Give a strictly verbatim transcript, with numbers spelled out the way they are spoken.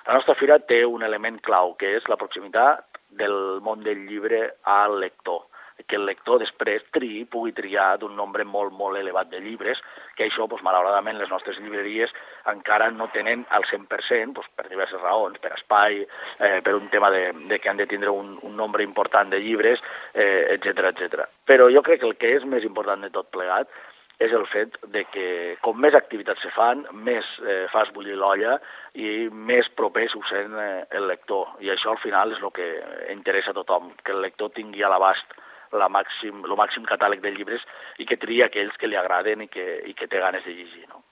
La nostra fira té un element clau, que és la proximitat del món del llibre al lector, que el lector després triï, pugui triar d'un nombre molt, molt elevat de llibres, que això, doncs, malauradament, les nostres llibreries encara no tenen al cent per cent, doncs, per diverses raons, per espai, eh, per un tema de, de que han de tindre un, un nombre important de llibres, eh, etcètera, etcètera. Però jo crec que el que és més important de tot plegat és el fet de que com més activitats se fan, més eh, fas bullir l'olla i més proper s'ho sent eh, el lector. I això al final és el que interessa a tothom, que el lector tingui a l'abast el màxim, màxim catàleg de llibres i que triï aquells que li agraden i que, i que té ganes de llegir, no?